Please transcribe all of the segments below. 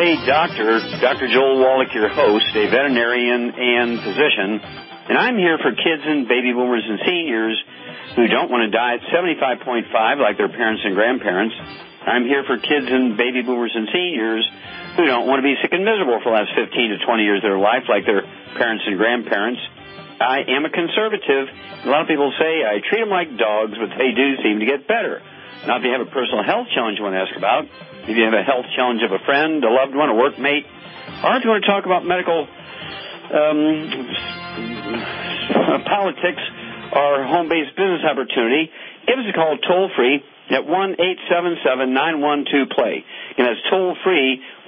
Play Doctor, Dr. Joel Wallach, your host, a veterinarian and physician, and I'm here for kids and baby boomers and seniors who don't want to die at 75.5 like their parents and grandparents. I'm here for kids and baby boomers and seniors who don't want to be sick and miserable for the last 15 to 20 years of their life like their parents and grandparents. I am a conservative. A lot of people say I treat them like dogs, but they do seem to get better. Now, if you have a personal health challenge you want to ask about, if you have a health challenge of a friend, a loved one, a workmate, or if you want to talk about medical politics or home-based business opportunity, give us a call toll-free at 1-877-912-PLAY. And that's toll-free,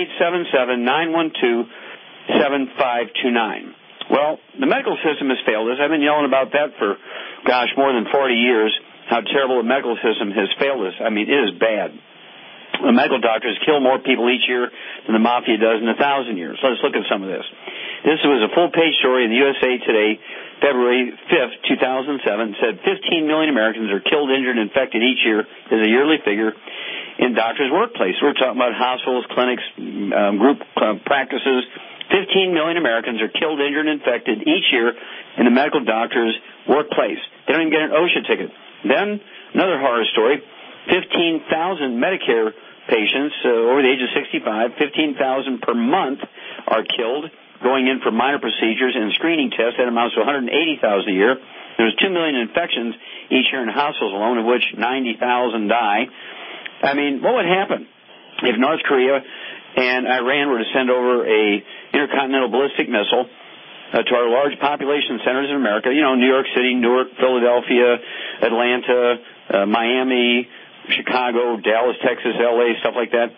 1-877-912-7529. Well, the medical system has failed us. I've been yelling about that for, more than 40 years, how terrible the medical system has failed us. I mean, it is bad. The medical doctors kill more people each year than the mafia does in 1,000 years. Let's look at some of this. This was a full-page story in the USA Today, February 5th, 2007. It said 15 million Americans are killed, injured, and infected each year as a yearly figure in doctors' workplace. We're talking about hospitals, clinics, group practices. 15 million Americans are killed, injured, and infected each year in the medical doctor's workplace. They don't even get an OSHA ticket. Then, another horror story, 15,000 Medicare patients over the age of 65, 15,000 per month are killed going in for minor procedures and screening tests. That amounts to 180,000 a year. There's 2 million infections each year in hospitals alone, of which 90,000 die. I mean, what would happen if North Korea and Iran were to send over a intercontinental ballistic missile to our large population centers in America, New York City, Newark, Philadelphia, Atlanta, Miami, Chicago, Dallas, Texas, L.A., stuff like that.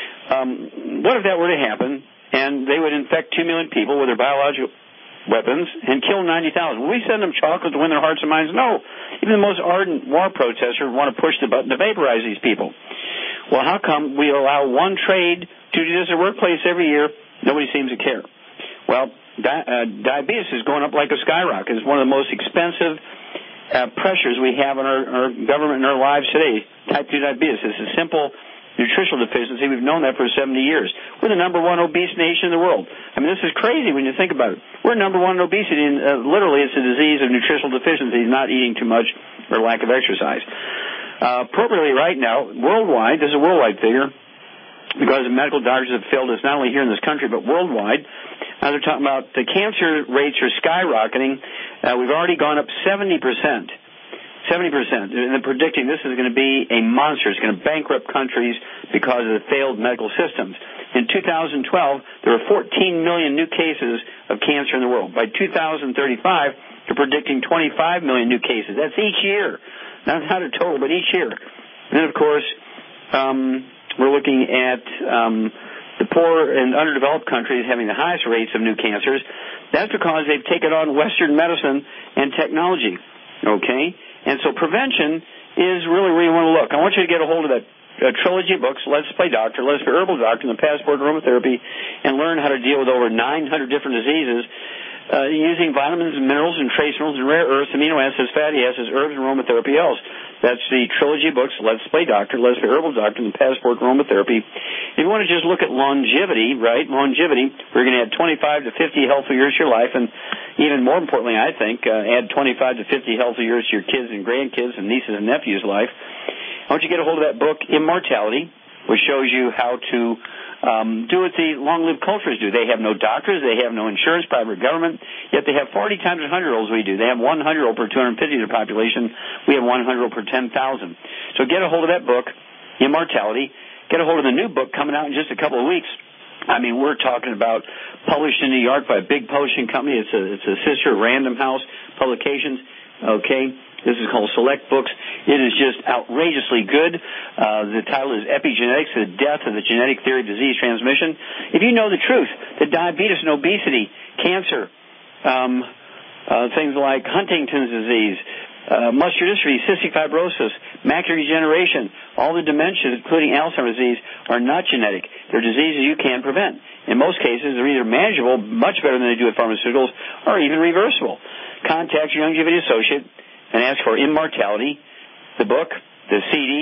What if that were to happen and they would infect 2 million people with their biological weapons and kill 90,000? Will we send them chocolate to win their hearts and minds? No. Even the most ardent war protesters want to push the button to vaporize these people. Well, how come we allow one trade to do this at workplace every year? Nobody seems to care. Well, diabetes is going up like a skyrocket. It's one of the most expensive pressures we have on our government and our lives today. Type 2 diabetes. It's a simple nutritional deficiency. We've known that for 70 years. We're the number one obese nation in the world. I mean, this is crazy when you think about it. We're number one in obesity, and literally it's a disease of nutritional deficiency, not eating too much or lack of exercise. Appropriately right now, worldwide, this is a worldwide figure, because the medical doctors have failed us not only here in this country, but worldwide. They're talking about the cancer rates are skyrocketing. We've already gone up 70%. 70%. And they're predicting this is going to be a monster. It's going to bankrupt countries because of the failed medical systems. In 2012, there were 14 million new cases of cancer in the world. By 2035, they're predicting 25 million new cases. That's each year. Not a total, but each year. And then, of course, we're looking at the poor and underdeveloped countries having the highest rates of new cancers. That's because they've taken on Western medicine and technology, okay? And so prevention is really where you want to look. I want you to get a hold of that trilogy of books, Let's Play Doctor, Let's Be Herbal Doctor, and the Passport to Aromatherapy, and learn how to deal with over 900 different diseases using vitamins and minerals and trace minerals and rare earths, amino acids, fatty acids, herbs, and aromatherapy else. That's the trilogy of books, Let's Play Doctor, Let's Be Herbal Doctor, and the Passport to Aromatherapy. If you want to just look at longevity, right, we're going to add 25 to 50 healthy years to your life, and even more importantly, I think, add 25 to 50 healthy years to your kids and grandkids and nieces and nephews' life. I want you to get a hold of that book, Immortality, which shows you how to do what the long-lived cultures do. They have no doctors, they have no insurance, private government, yet they have 40 times 100-year-olds we do. They have 100-year-old per 250 of their population. We have 100-year-old per 10,000. So get a hold of that book, Immortality. Get a hold of the new book coming out in just a couple of weeks. I mean, we're talking about published in New York by a big publishing company. It's a sister, Random House Publications, okay? This is called Select Books. It is just outrageously good. The title is Epigenetics, the Death of the Genetic Theory of Disease Transmission. If you know the truth that diabetes and obesity, cancer, things like Huntington's disease, muscular dystrophy, cystic fibrosis, macular degeneration, all the dementias, including Alzheimer's disease, are not genetic. They're diseases you can prevent. In most cases, they're either manageable, much better than they do with pharmaceuticals, or even reversible. Contact your longevity associate and ask for Immortality, the book, the CD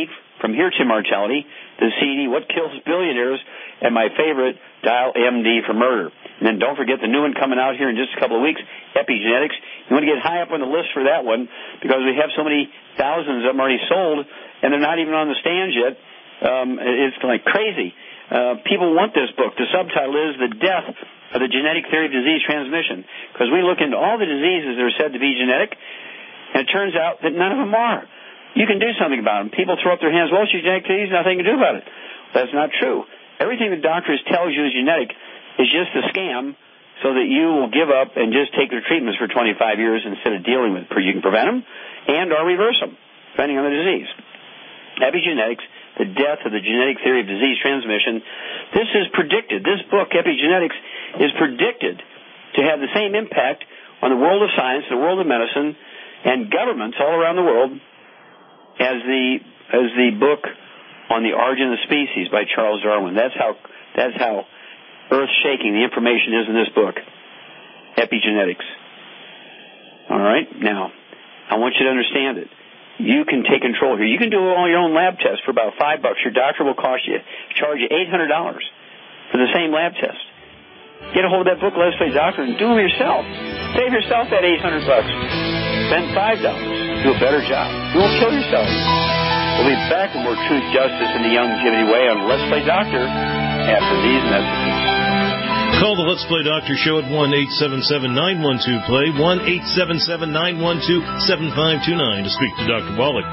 From Here to Immortality, the CD, What Kills Billionaires, and my favorite, Dial MD for Murder. And then don't forget the new one coming out here in just a couple of weeks, Epigenetics. You want to get high up on the list for that one because we have so many thousands of them already sold, and they're not even on the stands yet. It's like crazy. People want this book. The subtitle is The Death of the Genetic Theory of Disease Transmission, because we look into all the diseases that are said to be genetic, and it turns out that none of them are. You can do something about them. People throw up their hands, well, it's genetic disease, nothing to do about it. That's not true. Everything the doctors tells you is genetic is just a scam so that you will give up and just take their treatments for 25 years instead of dealing with it. You can prevent them and or reverse them, depending on the disease. Epigenetics, The Death of the Genetic Theory of Disease Transmission. This is predicted. This book, Epigenetics, is predicted to have the same impact on the world of science, the world of medicine, and governments all around the world as the book on the Origin of Species by Charles Darwin. That's how earth-shaking the information is in this book, Epigenetics. All right, now I want you to understand it. You can take control here. You can do all your own lab tests for about $5. Your doctor will charge you $800 for the same lab test. Get a hold of that book, Let's Play Doctor, and do them yourself. Save yourself that $800. Spend $5. Do a better job. You won't kill yourself. We'll be back with more truth, justice, and the Youngevity way on Let's Play Doctor after these messages. Call the Let's Play Doctor show at 1-877-912-PLAY, 1-877-912-7529 to speak to Dr. Wallach.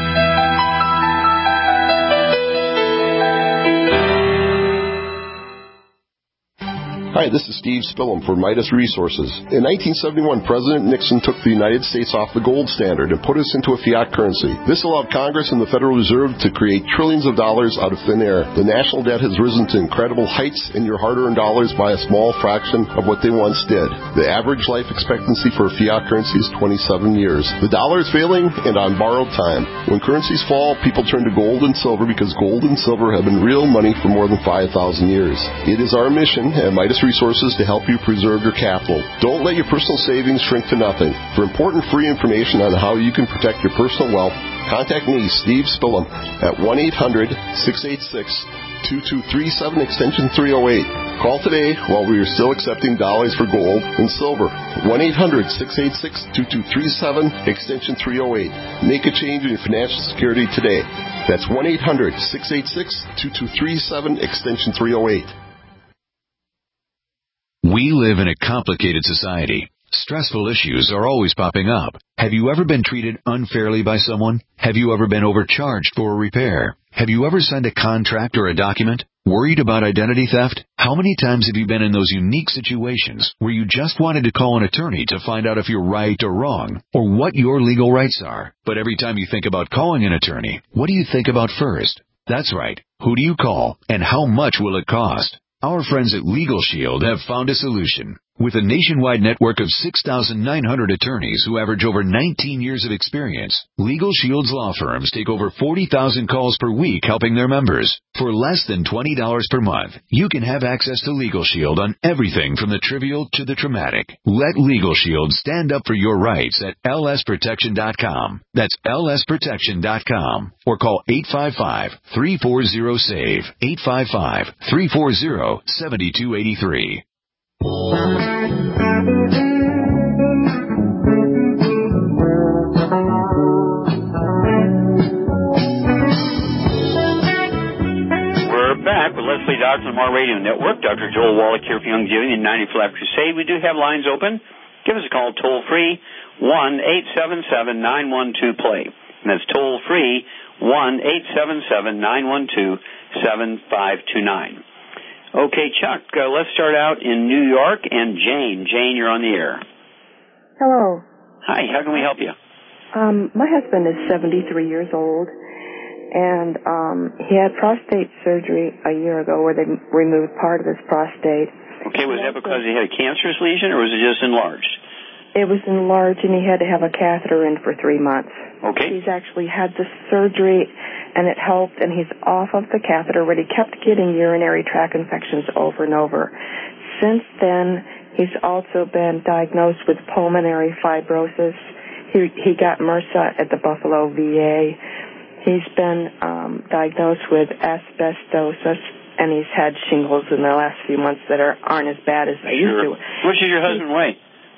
Hi, this is Steve Spillum for Midas Resources. In 1971, President Nixon took the United States off the gold standard and put us into a fiat currency. This allowed Congress and the Federal Reserve to create trillions of dollars out of thin air. The national debt has risen to incredible heights, and your hard-earned dollars by a small fraction of what they once did. The average life expectancy for a fiat currency is 27 years. The dollar is failing and on borrowed time. When currencies fall, people turn to gold and silver because gold and silver have been real money for more than 5,000 years. It is our mission at Midas Resources to help you preserve your capital. Don't let your personal savings shrink to nothing. For important free information on how you can protect your personal wealth, contact me, Steve Spillum, at 1-800-686-2237, extension 308. Call today while we are still accepting dollars for gold and silver. 1-800-686-2237, extension 308. Make a change in your financial security today. That's 1-800-686-2237, extension 308. We live in a complicated society. Stressful issues are always popping up. Have you ever been treated unfairly by someone? Have you ever been overcharged for a repair? Have you ever signed a contract or a document? Worried about identity theft? How many times have you been in those unique situations where you just wanted to call an attorney to find out if you're right or wrong, or what your legal rights are? But every time you think about calling an attorney, what do you think about first? That's right. Who do you call, and how much will it cost? Our friends at Legal Shield have found a solution. With a nationwide network of 6,900 attorneys who average over 19 years of experience, Legal Shield's law firms take over 40,000 calls per week helping their members. For less than $20 per month, you can have access to Legal Shield on everything from the trivial to the traumatic. Let Legal Shield stand up for your rights at lsprotection.com. That's lsprotection.com. Or call 855-340-SAVE, 855-340-7283. We're back with Leslie Doctor on our radio network. Dr. Joel Wallach here for Youngevity and 90 for Life Crusade. We do have lines open. Give us a call toll free, 1-877-912-PLAY. And that's toll free, 1-877-912-7529. Okay, Chuck, let's start out in New York. And Jane. Jane, you're on the air. Hello. Hi, how can we help you? My husband is 73 years old, and he had prostate surgery a year ago where they removed part of his prostate. Okay, was that because he had a cancerous lesion, or was it just enlarged? It was enlarged, and he had to have a catheter in for 3 months. Okay. He's actually had the surgery, and it helped, and he's off of the catheter, but he kept getting urinary tract infections over and over. Since then, he's also been diagnosed with pulmonary fibrosis. He got MRSA at the Buffalo VA, He's been diagnosed with asbestosis, and he's had shingles in the last few months that aren't as bad as they used to. What does your husband weigh?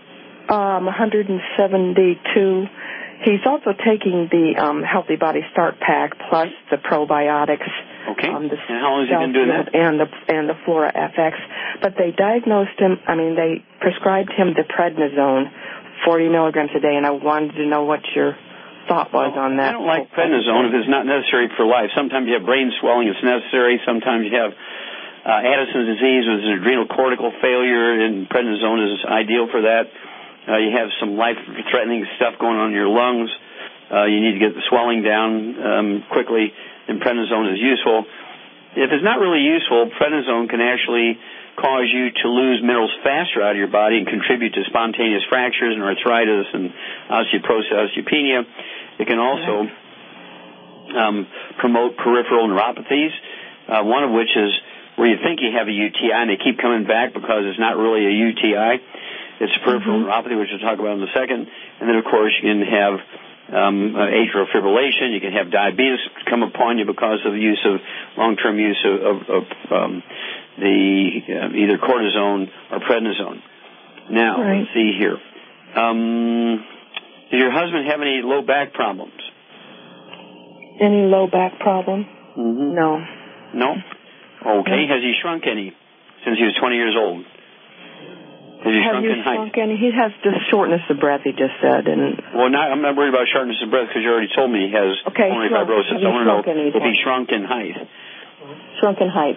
172. He's also taking the Healthy Body Start Pack plus the probiotics. Okay. And how long has he been doing that? And the Flora FX. But they diagnosed him, they prescribed him the prednisone, 40 milligrams a day, and I wanted to know what your thought was on that. I don't like prednisone if it's not necessary for life. Sometimes you have brain swelling, it's necessary. Sometimes you have Addison's disease with adrenal cortical failure, and prednisone is ideal for that. You have some life-threatening stuff going on in your lungs. You need to get the swelling down quickly, and prednisone is useful. If it's not really useful, prednisone can actually cause you to lose minerals faster out of your body and contribute to spontaneous fractures and arthritis and osteoporosis, osteopenia. It can also promote peripheral neuropathies, one of which is where you think you have a UTI and they keep coming back because it's not really a UTI. It's peripheral neuropathy, which we'll talk about in a second. And then, of course, you can have atrial fibrillation. You can have diabetes come upon you because of the use of long-term use of either cortisone or prednisone. Now, let's see here. Does your husband have any low back problems? Any low back problem? No. No? Okay. Has he shrunk any since he was 20 years old? Has he shrunk in height? He has just shortness of breath, he just said. I'm not worried about shortness of breath because you already told me he has pulmonary fibrosis. I want to know if he shrunk in height. Shrunk in height.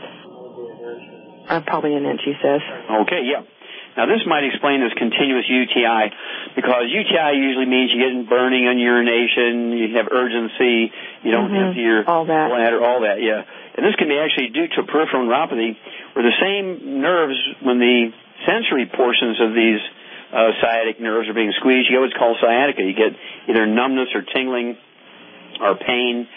Probably an inch, he says. Okay, yeah. Now, this might explain this continuous UTI, because UTI usually means you get burning on urination, you have urgency, you don't empty your bladder, all that, yeah. And this can be actually due to peripheral neuropathy, where the same nerves, when the sensory portions of these sciatic nerves are being squeezed, you get what's called sciatica. You get either numbness or tingling or pain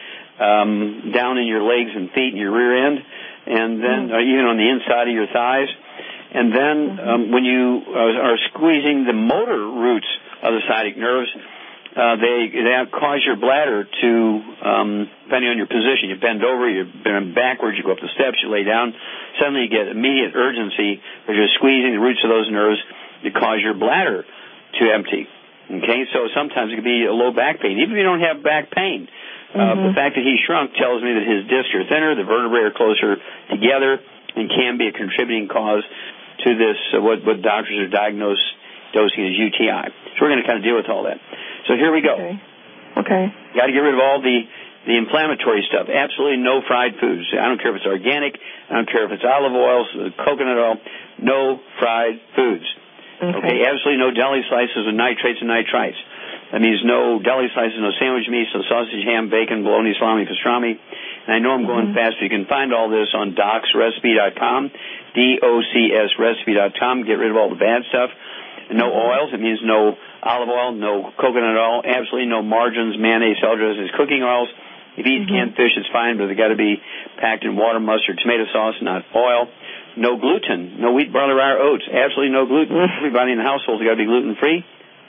down in your legs and feet and your rear end, and then even on the inside of your thighs. And then when you are squeezing the motor roots of the sciatic nerves, they cause your bladder to, depending on your position, you bend over, you bend backwards, you go up the steps, you lay down, suddenly you get immediate urgency because you're squeezing the roots of those nerves to cause your bladder to empty. Okay, so sometimes it could be a low back pain, even if you don't have back pain. The fact that he shrunk tells me that his discs are thinner, the vertebrae are closer together, and can be a contributing cause to this, what doctors are diagnosing as UTI. So we're going to kind of deal with all that. So here we go. Okay. Got to get rid of all the inflammatory stuff. Absolutely no fried foods. I don't care if it's organic. I don't care if it's olive oil, coconut oil. No fried foods. Okay. Absolutely no deli slices with nitrates and nitrites. That means no deli slices, no sandwich meats, no sausage, ham, bacon, bologna, salami, pastrami. And I know I'm going fast, but you can find all this on docsrecipe.com, DOCSrecipe.com. Get rid of all the bad stuff. No oils. It means no olive oil, no coconut oil, absolutely no margarines, mayonnaise, salad dressings, cooking oils. If you eat canned fish, it's fine, but they've got to be packed in water, mustard, tomato sauce, not oil. No gluten. No wheat, barley, rye, or oats. Absolutely no gluten. Everybody in the household has got to be gluten-free.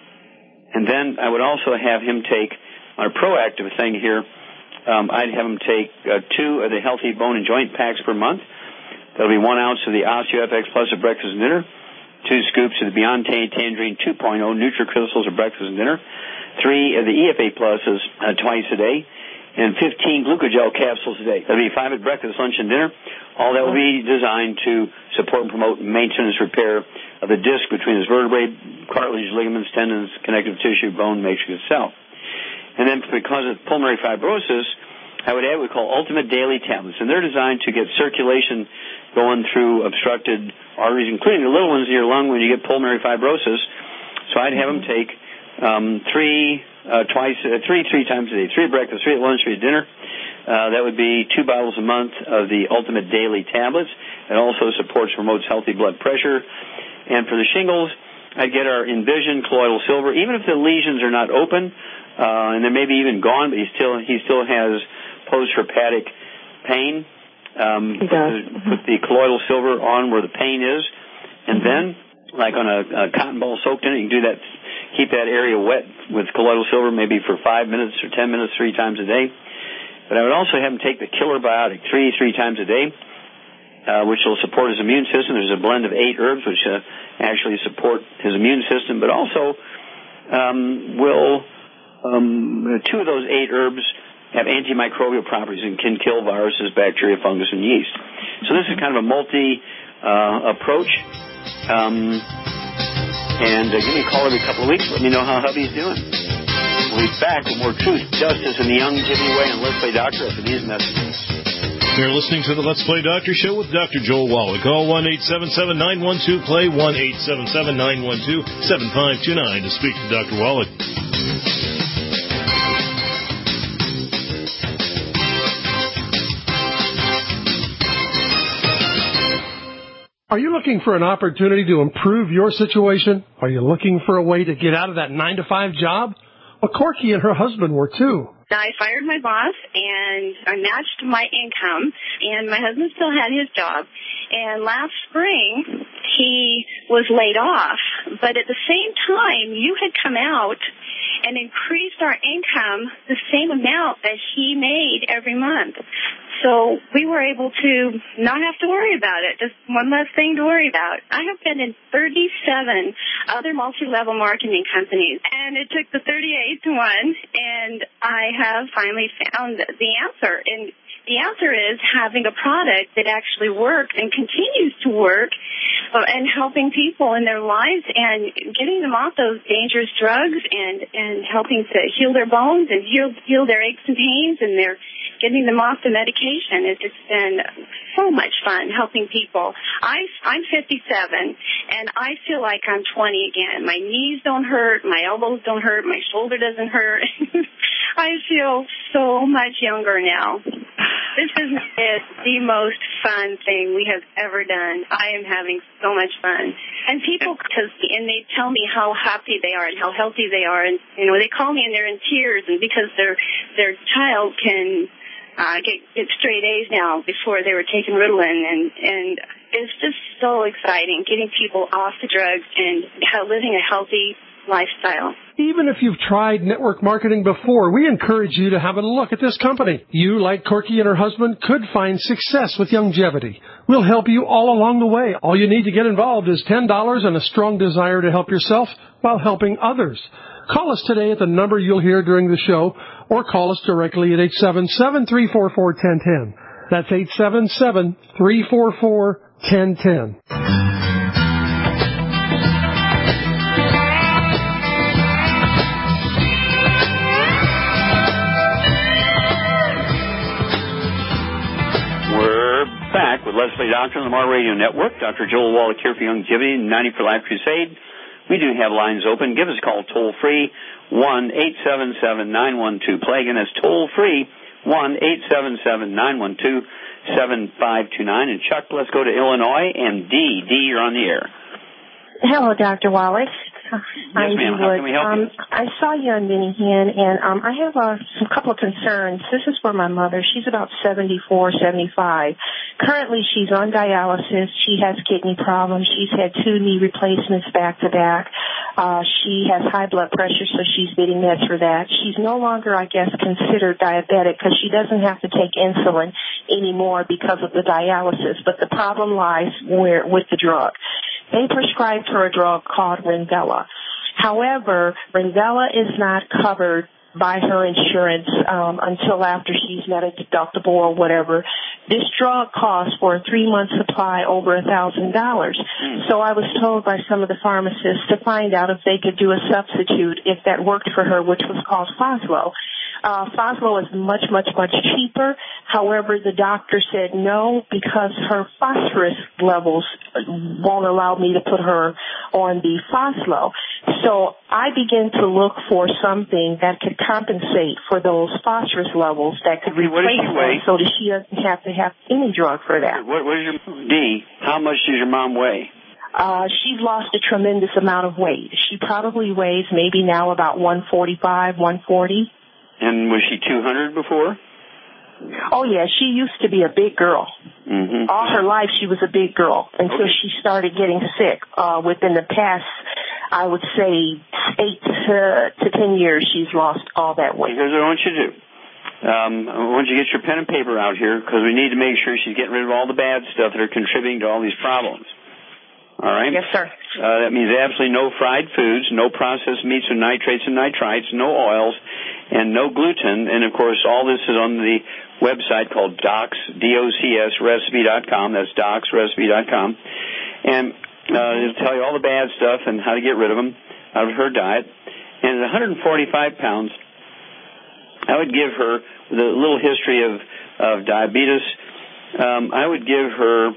And then I would also have him take, on a proactive thing here, I'd have him take 2 of the Healthy Bone and Joint Packs per month. That'll be 1 ounce of the OsteoFX Plus at breakfast and dinner, 2 scoops of the Beyond Tangerine 2.0 NutriCrystals at breakfast and dinner, 3 of the EFA Pluses twice a day, and 15 glucogel capsules a day. That'll be 5 at breakfast, lunch, and dinner. All that will be designed to support and promote maintenance repair of the disc between his vertebrae, cartilage, ligaments, tendons, connective tissue, bone matrix itself. And then because of pulmonary fibrosis, I would add what we call Ultimate Daily Tablets. And they're designed to get circulation going through obstructed arteries, including the little ones in your lung when you get pulmonary fibrosis. So I'd have him take 3 times a day, 3 at breakfast, 3 at lunch, 3 at dinner. That would be 2 bottles a month of the Ultimate Daily Tablets. It also supports, promotes healthy blood pressure. And for the shingles, I'd get our Envision Colloidal Silver. Even if the lesions are not open, and they may be even gone, but he still has post-herpetic pain. Put the colloidal silver on where the pain is, and then, like on a cotton ball soaked in it, you can do that. Keep that area wet with colloidal silver, maybe for 5 minutes or 10 minutes, 3 times a day. But I would also have him take the killer biotic three times a day, which will support his immune system. There's a blend of 8 herbs which actually support his immune system, but also will 2 of those 8 herbs have antimicrobial properties and can kill viruses, bacteria, fungus, and yeast. So this is kind of a multi-approach. And give me a call every couple of weeks. Let me know how hubby's doing. We'll be back with more truth, justice, and the Young Jimmy Way on Let's Play Doctor after these messages. You're listening to the Let's Play Doctor Show with Dr. Joel Wallach. Call 1-877-912-PLAY, 1-877-912-7529 to speak to Dr. Wallach. Are you looking for an opportunity to improve your situation? Are you looking for a way to get out of that 9-to-5 job? Well, Corky and her husband were too. I fired my boss, and I matched my income, and my husband still had his job. And last spring, he was laid off. But at the same time, you had come out and increased our income the same amount that he made every month. So we were able to not have to worry about it. Just one less thing to worry about. I have been in 37 other multi-level marketing companies, and it took the 38th one, and I have finally found the answer. And the answer is having a product that actually works and continues to work and helping people in their lives and getting them off those dangerous drugs and helping to heal their bones and heal their aches and pains, and they're getting them off the medication. It's been so much fun helping people. I'm 57, and I feel like I'm 20 again. My knees don't hurt, my elbows don't hurt, my shoulder doesn't hurt. I feel so much younger now. This is the most fun thing we have ever done. I am having so much fun. And people, and they tell me how happy they are and how healthy they are. And, you know, they call me and they're in tears, and because their child can get straight A's now. Before they were taking Ritalin, and it's just so exciting getting people off the drugs and living a healthy lifestyle. Even if you've tried network marketing before, we encourage you to have a look at this company. You, like Corky and her husband, could find success with Youngevity. We'll help you all along the way. All you need to get involved is $10 and a strong desire to help yourself while helping others. Call us today at the number you'll hear during the show, or call us directly at 877-344-1010. That's 877-344-1010. Back with Leslie Doctor on the Mar Radio Network. Dr. Joel Wallach here for Youngevity, 90 for Life Crusade. We do have lines open. Give us a call toll-free, 1-877-912-PLAY. Again, that's toll-free, 1-877-912-7529. And Chuck, let's go to Illinois. And Dee, you're on the air. Hello, Dr. Wallach. Yes, ma'am. How can we help you? I saw you on Minihan, and I have a couple of concerns. This is for my mother. She's about 74, 75. Currently, she's on dialysis. She has kidney problems. She's had 2 knee replacements back-to-back. She has high blood pressure, so she's getting meds for that. She's no longer, I guess, considered diabetic because she doesn't have to take insulin anymore because of the dialysis. But the problem lies with the drug. They prescribed her a drug called Rendella. However, Rendella is not covered by her insurance until after she's met a deductible or whatever. This drug costs for a 3-month supply over $1,000. So I was told by some of the pharmacists to find out if they could do a substitute if that worked for her, which was called Foslo. Foslo is much, much, much cheaper. However, the doctor said no because her phosphorus levels won't allow me to put her on the Foslo. So I began to look for something that could compensate for those phosphorus levels that could replace her so that she doesn't have to have any drug for that. What is your D? How much does your mom weigh? She's lost a tremendous amount of weight. She probably weighs maybe now about 145, 140. And was she 200 before? Oh, yeah. She used to be a big girl. Mm-hmm. All her life she was a big girl until she started getting sick. Within the past, I would say 8 to 10 years, she's lost all that weight. Here's what I want you to do. I want you to get your pen and paper out here because we need to make sure she's getting rid of all the bad stuff that are contributing to all these problems. All right? Yes, sir. That means absolutely no fried foods, no processed meats with nitrates and nitrites, no oils, and no gluten. And, of course, all this is on the website called Docs, DOCSrecipe.com. That's docsrecipe.com. And it'll tell you all the bad stuff and how to get rid of them out of her diet. And at 145 pounds, I would give her, with a little history of diabetes, I would give her...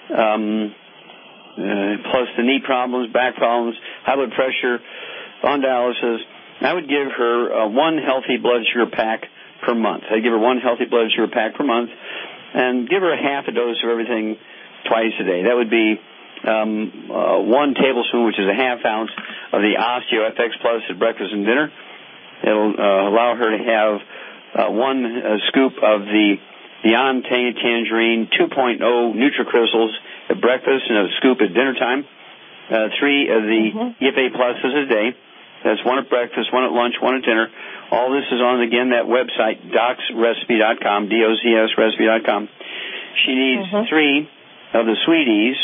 plus the knee problems, back problems, high blood pressure, on dialysis, I would give her one healthy blood sugar pack per month. I'd give her one healthy blood sugar pack per month and give her a half a dose of everything twice a day. That would be 1 tablespoon, which is a half ounce, of the Osteo FX Plus at breakfast and dinner. It'll allow her to have 1 scoop of the Beyond Tangerine 2.0 NutriCrystals at breakfast and a scoop at dinner time. 3 of the EFA Pluses a day. That's 1 at breakfast, 1 at lunch, 1 at dinner. All this is on, again, that website, docsrecipe.com, DOCSrecipe.com. She needs 3 of the Sweeties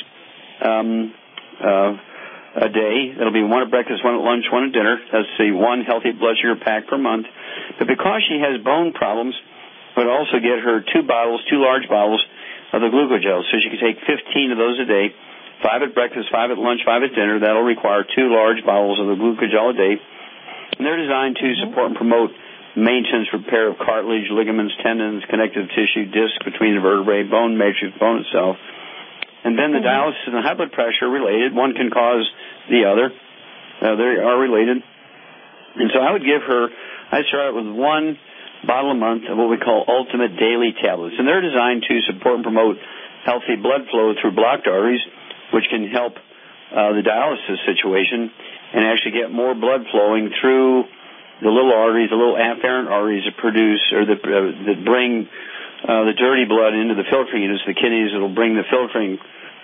a day. That'll be 1 at breakfast, 1 at lunch, 1 at dinner. That's the 1 healthy blood sugar pack per month. But because she has bone problems, would also get her 2 large bottles of the glucogel. So she can take 15 of those a day, 5 at breakfast, 5 at lunch, 5 at dinner. That'll require 2 large bottles of the glucogel a day. And they're designed to support and promote maintenance, repair of cartilage, ligaments, tendons, connective tissue, disc between the vertebrae, bone matrix, bone itself. And then the dialysis and the high blood pressure are related. One can cause the other. They are related. And so I would give her, I'd start with 1 bottle a month of what we call Ultimate Daily Tablets. And they're designed to support and promote healthy blood flow through blocked arteries, which can help the dialysis situation and actually get more blood flowing through the little arteries, the little afferent arteries that produce or that bring the dirty blood into the filtering units, the kidneys. It'll bring the filtering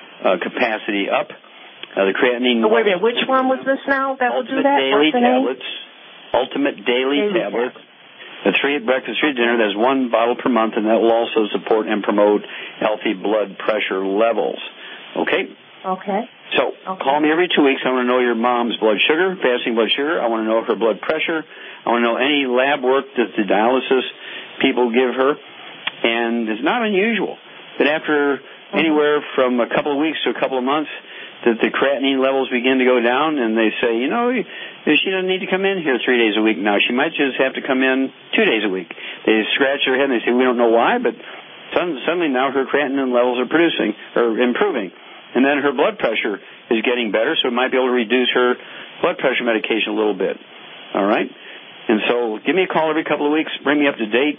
capacity up. The creatinine... Wait a minute, which one was this now that will do that? Daily Tablets. Ultimate Daily Tablets. The 3 at breakfast, 3 at dinner, there's 1 bottle per month, and that will also support and promote healthy blood pressure levels. Okay? Okay. So, call me every 2 weeks. I want to know your mom's blood sugar, fasting blood sugar. I want to know her blood pressure. I want to know any lab work that the dialysis people give her. And it's not unusual that after anywhere from a couple of weeks to a couple of months, that the creatinine levels begin to go down, and they say, she doesn't need to come in here 3 days a week now. She might just have to come in 2 days a week. They scratch their head and they say, we don't know why, but suddenly now her creatinine levels are improving. And then her blood pressure is getting better, so it might be able to reduce her blood pressure medication a little bit. All right? And so give me a call every couple of weeks, bring me up to date,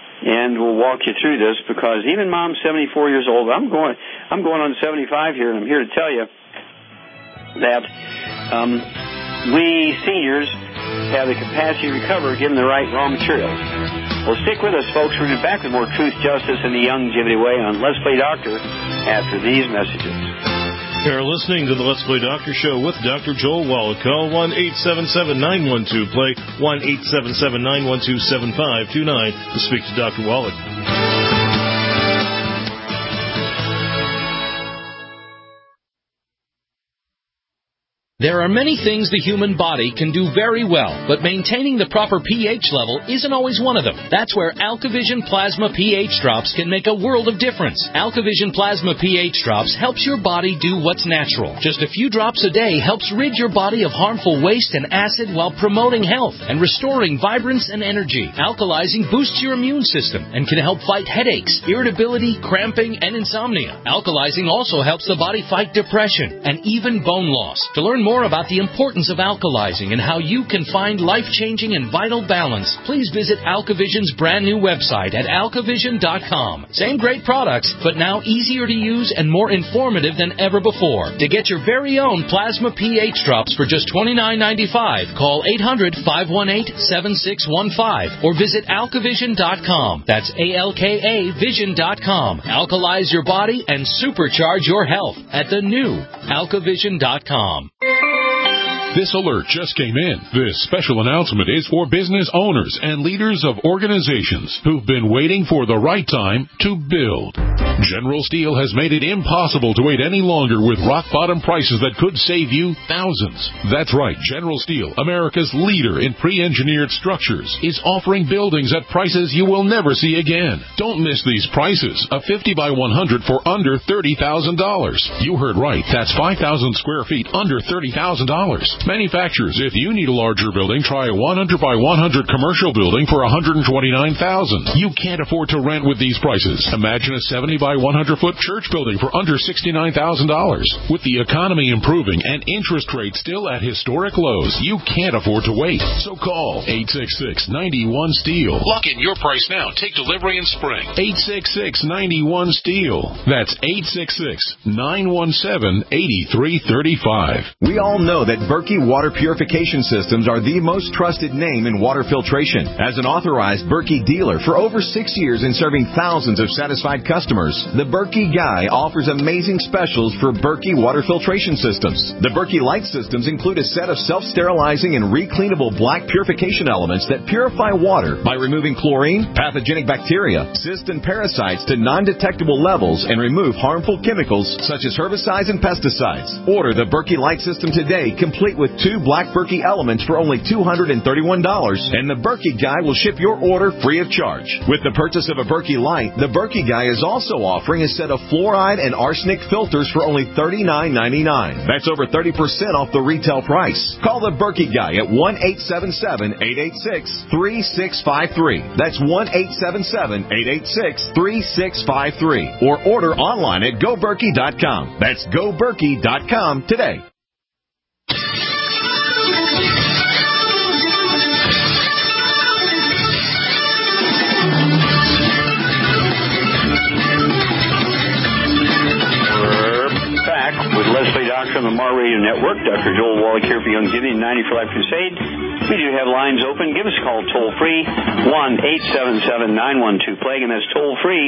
and we'll walk you through this, because even Mom's 74 years old. I'm going on 75 here, and I'm here to tell you that we seniors have the capacity to recover given the right raw materials. Well, stick with us, folks. We're going to be back with more truth, justice, and the Youngevity Way on Let's Play Doctor after these messages. You're listening to the Let's Play Doctor Show with Dr. Joel Wallach. Call 1-877-912-PLAY, 1-877-912-7529 to speak to Dr. Wallach. There are many things the human body can do very well, but maintaining the proper pH level isn't always one of them. That's where AlkaVision Plasma pH Drops can make a world of difference. AlkaVision Plasma pH Drops helps your body do what's natural. Just a few drops a day helps rid your body of harmful waste and acid while promoting health and restoring vibrance and energy. Alkalizing boosts your immune system and can help fight headaches, irritability, cramping, and insomnia. Alkalizing also helps the body fight depression and even bone loss. To learn more about the importance of alkalizing and how you can find life-changing and vital balance, please visit AlkaVision's brand new website at alkavision.com. Same great products, but now easier to use and more informative than ever before. To get your very own Plasma pH Drops for just $29.95, call 800-518-7615 or visit alkavision.com. That's ALKA Vision.com. Alkalize your body and supercharge your health at the new alkavision.com. This alert just came in. This special announcement is for business owners and leaders of organizations who've been waiting for the right time to build. General Steel has made it impossible to wait any longer with rock-bottom prices that could save you thousands. That's right. General Steel, America's leader in pre-engineered structures, is offering buildings at prices you will never see again. Don't miss these prices. A 50 by 100 for under $30,000. You heard right. That's 5,000 square feet under $30,000. Manufacturers, if you need a larger building, try a 100 by 100 commercial building for $129,000. You can't afford to rent with these prices. Imagine a 70 by 100 foot church building for under $69,000. With the economy improving and interest rates still at historic lows, you can't afford to wait. So call 866-91-STEEL. Lock in your price now. Take delivery in spring. 866-91-STEEL. That's 866-917-8335. We all know that Berkey Water Purification Systems are the most trusted name in water filtration. As an authorized Berkey dealer for over 6 years and serving thousands of satisfied customers, the Berkey Guy offers amazing specials for Berkey Water Filtration Systems. The Berkey Light Systems include a set of self-sterilizing and recleanable black purification elements that purify water by removing chlorine, pathogenic bacteria, cysts, and parasites to non-detectable levels and remove harmful chemicals such as herbicides and pesticides. Order the Berkey Light System today, complete with 2 black Berkey elements for only $231, and the Berkey Guy will ship your order free of charge. With the purchase of a Berkey Light, the Berkey Guy is also offering a set of fluoride and arsenic filters for only $39.99. That's over 30% off the retail price. Call the Berkey Guy at 1-877-886-3653. That's 1-877-886-3653. Or order online at GoBerkey.com. That's GoBerkey.com today. With Leslie Doctor on the MAR Radio Network, Dr. Joel Wallach here for Youngevity 90 for Life Crusade. We do have lines open. Give us a call toll-free, 1-877-912-PLAGUE, and that's toll-free,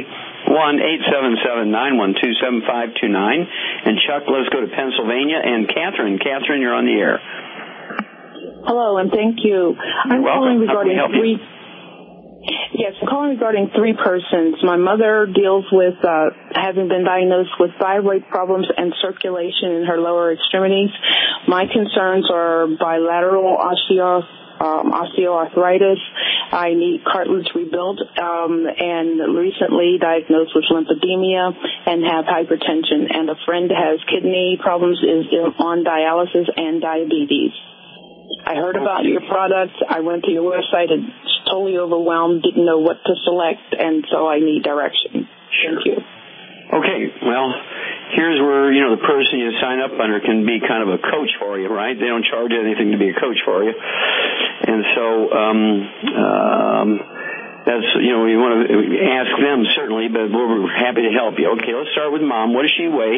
1-877-912-7529. And Chuck, let's go to Pennsylvania. And Catherine. Catherine, you're on the air. Hello, and thank you. I'm calling regarding three. Yes, I'm calling regarding 3 persons. My mother deals with having been diagnosed with thyroid problems and circulation in her lower extremities. My concerns are bilateral osteoarthritis. I need cartilage rebuilt, and recently diagnosed with lymphedema and have hypertension. And a friend has kidney problems, is on dialysis and diabetes. I heard about your product. I went to your website and was totally overwhelmed, didn't know what to select, and so I need direction. Thank you. Okay, well, here's where, the person you sign up under can be kind of a coach for you, right? They don't charge anything to be a coach for you. And so, that's, we want to ask them certainly, but we're happy to help you. Okay, let's start with Mom. What does she weigh?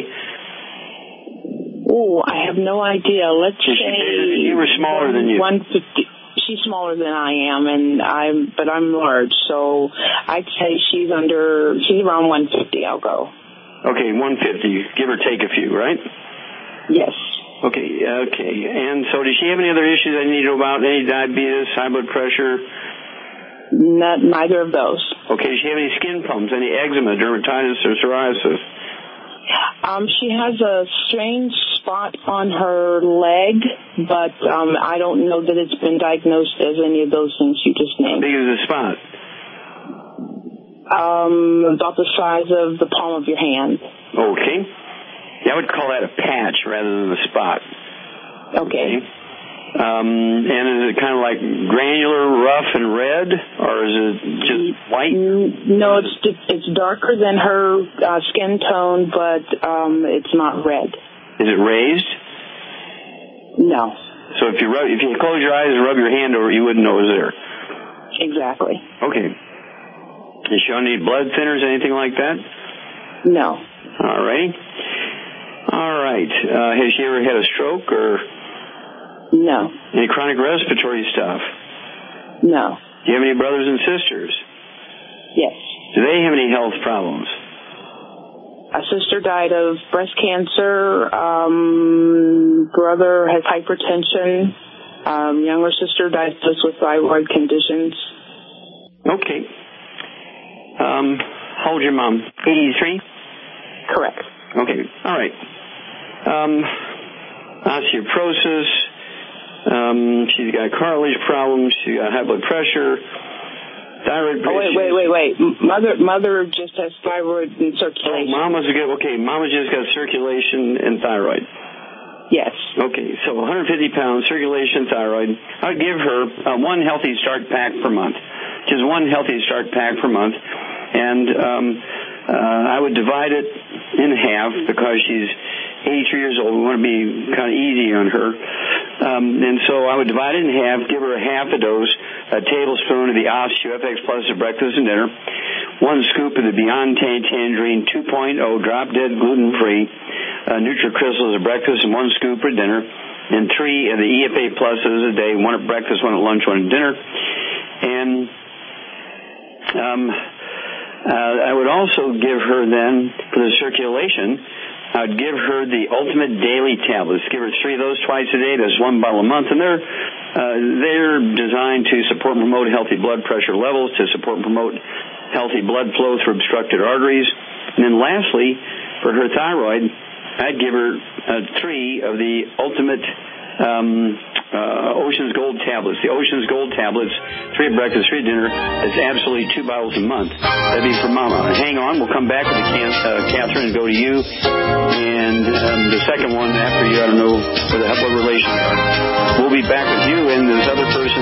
Oh, I have no idea. Let's say you were smaller than you. 150. She's smaller than I am, but I'm large, so I'd say she's around 150. I'll go. Okay, 150. Give or take a few, right? Yes. Okay. And so, does she have any other issues I need to know about? Any diabetes, high blood pressure? Neither of those. Okay. Does she have any skin problems? Any eczema, dermatitis, or psoriasis? She has a strange spot on her leg, but I don't know that it's been diagnosed as any of those things you just named. How big is the spot? About the size of the palm of your hand. Okay. Yeah, I would call that a patch rather than a spot. Okay. And is it kind of like granular, rough, and red, or is it just white? No, it's darker than her skin tone, but it's not red. Is it raised? No. So if you close your eyes and rub your hand over it, you wouldn't know it was there. Exactly. Okay. Does she need blood thinners, anything like that? No. All right. Has she ever had a stroke or? No. Any chronic respiratory stuff? No. Do you have any brothers and sisters? Yes. Do they have any health problems? A sister died of breast cancer. Brother has hypertension. Younger sister diagnosed with thyroid conditions. Okay. How old is your mom? 83? Correct. Okay. All right. Osteoporosis. She's got cartilage problems. She's got high blood pressure. Thyroid. Oh, wait. Mother just has thyroid and circulation. Oh, Mama's just got circulation and thyroid. Yes. Okay, so 150 pounds, circulation, thyroid. I'd give her one Healthy Start pack per month. Just one Healthy Start pack per month. And I would divide it in half because she's 83 years old. We want to be kind of easy on her. And so I would divide it in half, give her a half a dose, a tablespoon of the Osteo FX Plus at breakfast and dinner, 1 scoop of the Beyond Tangerine 2.0 drop dead gluten-free NutriCrystals at breakfast and 1 scoop for dinner, and 3 of the EFA Pluses a day, 1 at breakfast, 1 at lunch, 1 at dinner. And I would also give her then, for the circulation, I would give her the Ultimate Daily Tablets. Give her 3 of those twice a day. That's 1 bottle a month. And they're designed to support and promote healthy blood pressure levels, to support and promote healthy blood flow through obstructed arteries. And then lastly, for her thyroid, I'd give her 3 of the Ultimate Ocean's Gold tablets. The Ocean's Gold tablets, 3 at breakfast, 3 at dinner. It's absolutely 2 bottles a month. That'd be for Mama. Hang on, we'll come back with Catherine and go to you. And the second one after you, I don't know what relation they are. We'll be back with you and this other person.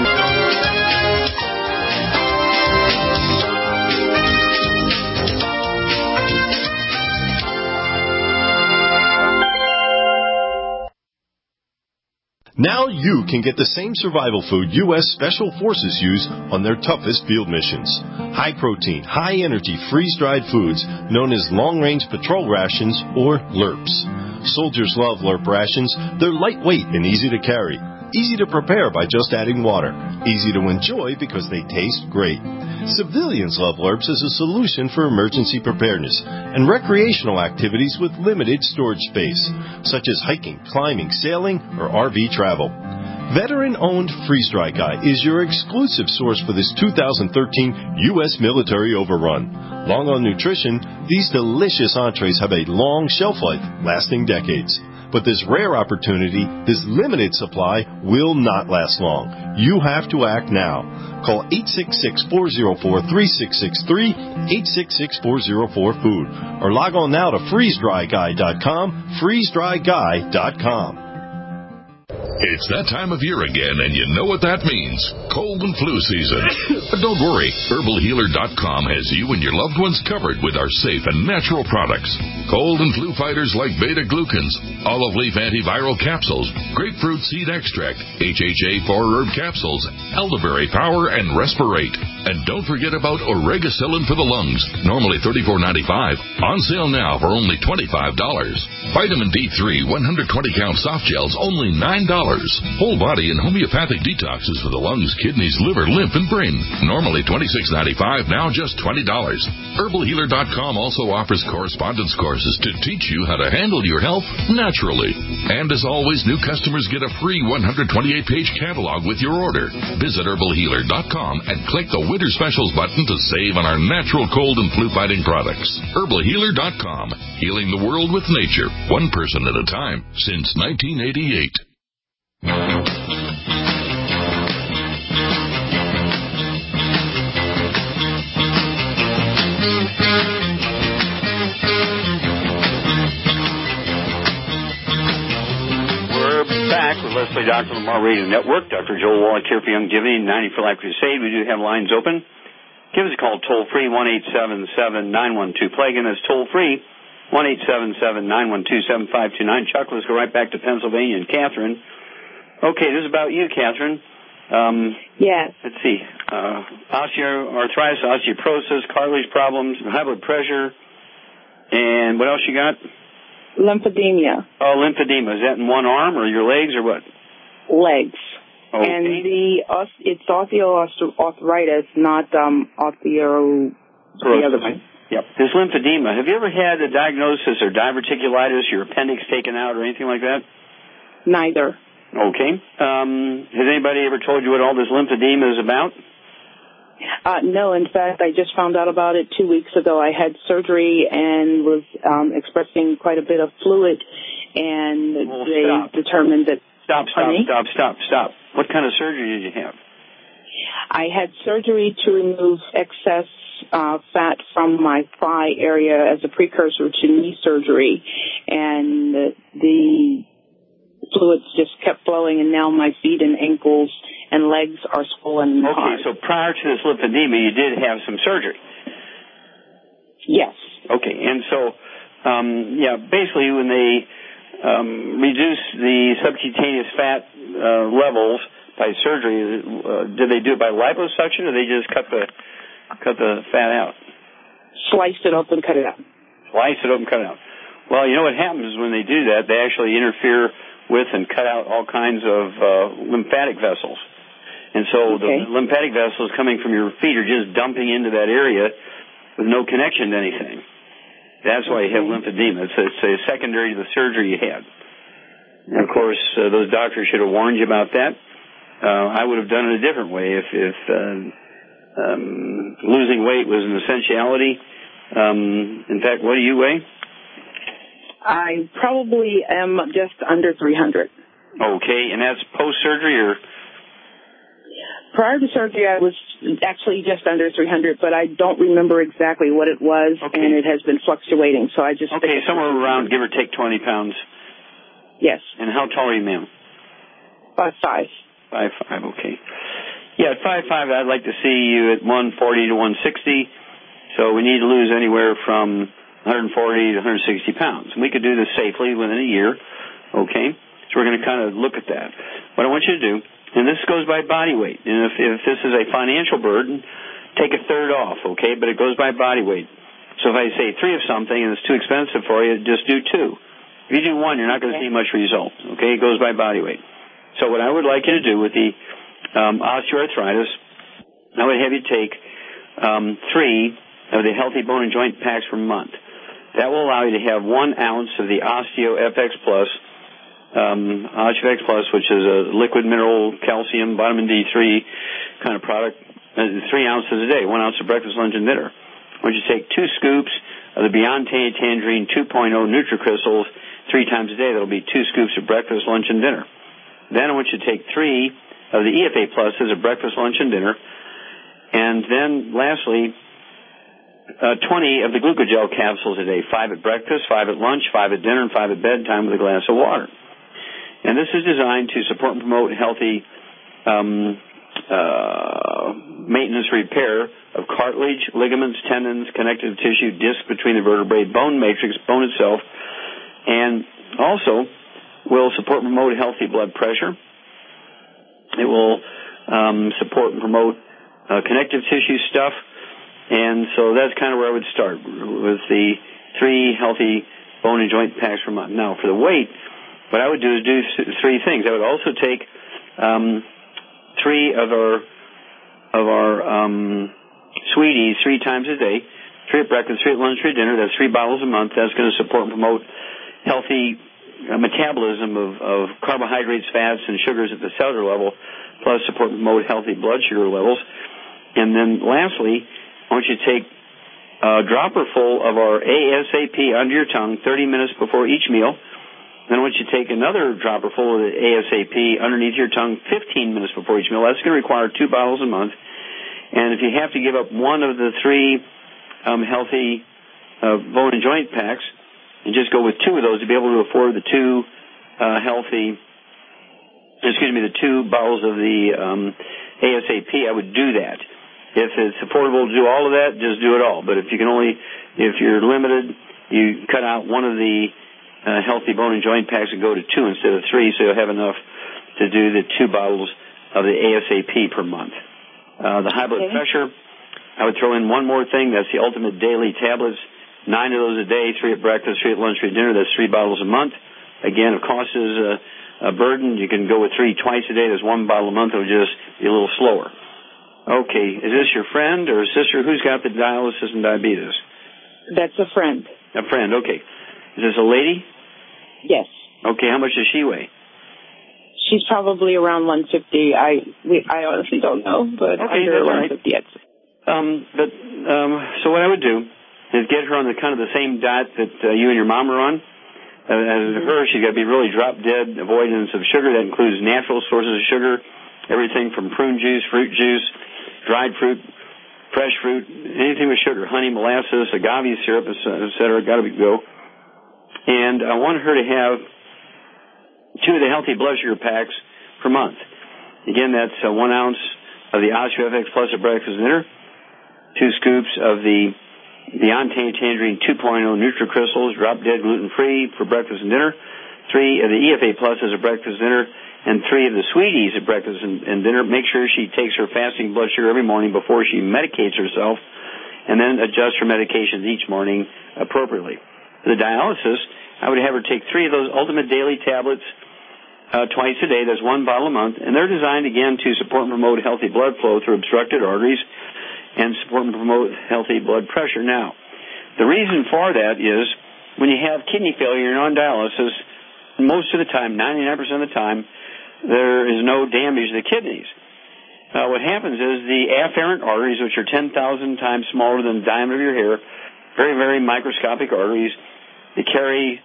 Now you can get the same survival food U.S. Special Forces use on their toughest field missions. High-protein, high-energy, freeze-dried foods known as long-range patrol rations, or LRPs. Soldiers love LRP rations. They're lightweight and easy to carry. Easy to prepare by just adding water. Easy to enjoy because they taste great. Civilians love LRPs as a solution for emergency preparedness and recreational activities with limited storage space, such as hiking, climbing, sailing, or RV travel. Veteran-owned Freeze Dry Guy is your exclusive source for this 2013 U.S. military overrun. Long on nutrition, these delicious entrees have a long shelf life, lasting decades. But this rare opportunity, this limited supply, will not last long. You have to act now. Call 866-404-3663, 866-404-FOOD, or log on now to freezedryguy.com, freezedryguy.com. It's that time of year again, and you know what that means. Cold and flu season. But don't worry. HerbalHealer.com has you and your loved ones covered with our safe and natural products. Cold and flu fighters like beta-glucans, olive leaf antiviral capsules, grapefruit seed extract, HHA 4-herb capsules, elderberry power, and Respirate. And don't forget about Oregacillin for the lungs, normally $34.95. On sale now for only $25. Vitamin D3 120-count soft gels, only $9. Whole body and homeopathic detoxes for the lungs, kidneys, liver, lymph, and brain. Normally $26.95, now just $20. HerbalHealer.com also offers correspondence courses to teach you how to handle your health naturally. And as always, new customers get a free 128-page catalog with your order. Visit HerbalHealer.com and click the Winter Specials button to save on our natural cold and flu-fighting products. HerbalHealer.com, healing the world with nature, one person at a time, since 1988. We're back with Leslie Dr. Lamar Radio Network. Dr. Joel Wallach here for Youngevity, 90 for Life Crusade. We do have lines open. Give us a call toll-free, 1-877-912-PLAY. Again, that's toll-free, 1-877-912-7529. Chuck, let's go right back to Pennsylvania and Catherine. Okay, this is about you, Catherine. Yes. Let's see. Osteoarthritis, osteoporosis, cartilage problems, high blood pressure, and what else you got? Lymphedema. Oh, lymphedema. Is that in one arm or your legs or what? Legs. Okay. And it's osteoarthritis, not the other one. Yep. This lymphedema, have you ever had a diagnosis or diverticulitis, your appendix taken out or anything like that? Neither. Okay. Has anybody ever told you what all this lymphedema is about? No, in fact, I just found out about it 2 weeks ago. I had surgery and was expressing quite a bit of fluid, and they determined that... Stop. What kind of surgery did you have? I had surgery to remove excess fat from my thigh area as a precursor to knee surgery, and the fluids just kept flowing, and now my feet and ankles and legs are swollen and hard. Okay, so prior to this lymphedema, you did have some surgery? Yes. Okay, and so, basically when they reduce the subcutaneous fat levels by surgery, did they do it by liposuction, or they just cut the fat out? Sliced it open, cut it out. Slice it open, cut it out. Well, you know what happens when they do that? They actually interfere with and cut out all kinds of lymphatic vessels. And so the lymphatic vessels coming from your feet are just dumping into that area with no connection to anything. That's why you have lymphedema. It's a secondary to the surgery you had. And of course, those doctors should have warned you about that. I would have done it a different way if losing weight was an essentiality. In fact, what do you weigh? I probably am just under 300. Okay, and that's post-surgery or? Prior to surgery, I was actually just under 300, but I don't remember exactly what it was, and it has been fluctuating, so I just... Okay, somewhere around, give or take 20 pounds. Yes. And how tall are you, ma'am? 5'5". 5'5", okay. Yeah, at 5'5", I'd like to see you at 140 to 160, so we need to lose anywhere from 140 to 160 pounds. And we could do this safely within a year, okay? So we're going to kind of look at that. What I want you to do, and this goes by body weight, and if this is a financial burden, take a third off, okay? But it goes by body weight. So if I say 3 of something and it's too expensive for you, just do 2. If you do 1, you're not going to see much result, okay? It goes by body weight. So what I would like you to do with the osteoarthritis, I would have you take 3 of the Healthy Bone and Joint Packs per month. That will allow you to have 1 ounce of the OsteoFX Plus, which is a liquid mineral calcium, vitamin D3 kind of product, 3 ounces a day, 1 ounce of breakfast, lunch, and dinner. I want you to take 2 scoops of the Beyond Tangerine 2.0 NutriCrystals 3 times a day. That'll be 2 scoops of breakfast, lunch, and dinner. Then I want you to take 3 of the EFA Pluses of breakfast, lunch, and dinner. And then lastly, 20 of the glucogel capsules a day, 5 at breakfast, 5 at lunch, 5 at dinner, and 5 at bedtime with a glass of water. And this is designed to support and promote healthy maintenance repair of cartilage, ligaments, tendons, connective tissue, disc between the vertebrae, bone matrix, bone itself, and also will support and promote healthy blood pressure. It will support and promote connective tissue stuff. And so that's kind of where I would start, with the 3 Healthy Bone and Joint Packs per month. Now, for the weight, what I would do is do 3 things. I would also take 3 of our sweeties 3 times a day, 3 at breakfast, 3 at lunch, 3 at dinner. That's 3 bottles a month. That's going to support and promote healthy metabolism of carbohydrates, fats, and sugars at the cellular level, plus support and promote healthy blood sugar levels. And then lastly, I want you to take a dropper full of our ASAP under your tongue 30 minutes before each meal. Then I want you to take another dropper full of the ASAP underneath your tongue 15 minutes before each meal. That's going to require 2 bottles a month. And if you have to give up one of the 3 healthy bone and joint packs and just go with 2 of those to be able to afford the 2 the 2 bottles of the ASAP, I would do that. If it's affordable to do all of that, just do it all. But if you're limited, you cut out one of the Healthy Bone and Joint Packs and go to 2 instead of 3, so you'll have enough to do the 2 bottles of the ASAP per month. The high blood pressure, I would throw in one more thing. That's the Ultimate Daily Tablets. 9 of those a day, 3 at breakfast, 3 at lunch, 3 at dinner. That's 3 bottles a month. Again, if cost is a burden, you can go with 3 twice a day. There's 1 bottle a month. It'll just be a little slower. Okay. Is this your friend or sister? Who's got the dialysis and diabetes? That's a friend. A friend, okay. Is this a lady? Yes. Okay, how much does she weigh? She's probably around 150. I honestly don't know, but okay, under that's 150, I'd say. So what I would do is get her on the kind of the same diet that you and your mom are on. As her, she's got to be really drop-dead avoidance of sugar. That includes natural sources of sugar, everything from prune juice, fruit juice, dried fruit, fresh fruit, anything with sugar, honey, molasses, agave syrup, et cetera, got to go. And I want her to have 2 of the healthy blood sugar packs per month. Again, that's 1 ounce of the OsteoFX Plus at breakfast and dinner, 2 scoops of the Beyonce Tangerine 2.0 NutriCrystals, drop-dead gluten-free for breakfast and dinner, 3 of the EFA Plus as a breakfast and dinner, and 3 of the Sweeties at breakfast and dinner. Make sure she takes her fasting blood sugar every morning before she medicates herself, and then adjust her medications each morning appropriately. For the dialysis, I would have her take 3 of those Ultimate Daily tablets twice a day. That's 1 bottle a month, and they're designed, again, to support and promote healthy blood flow through obstructed arteries and support and promote healthy blood pressure. Now, the reason for that is when you have kidney failure, you're on dialysis, most of the time, 99% of the time, there is no damage to the kidneys. What happens is the afferent arteries, which are 10,000 times smaller than the diameter of your hair, very, very microscopic arteries, they carry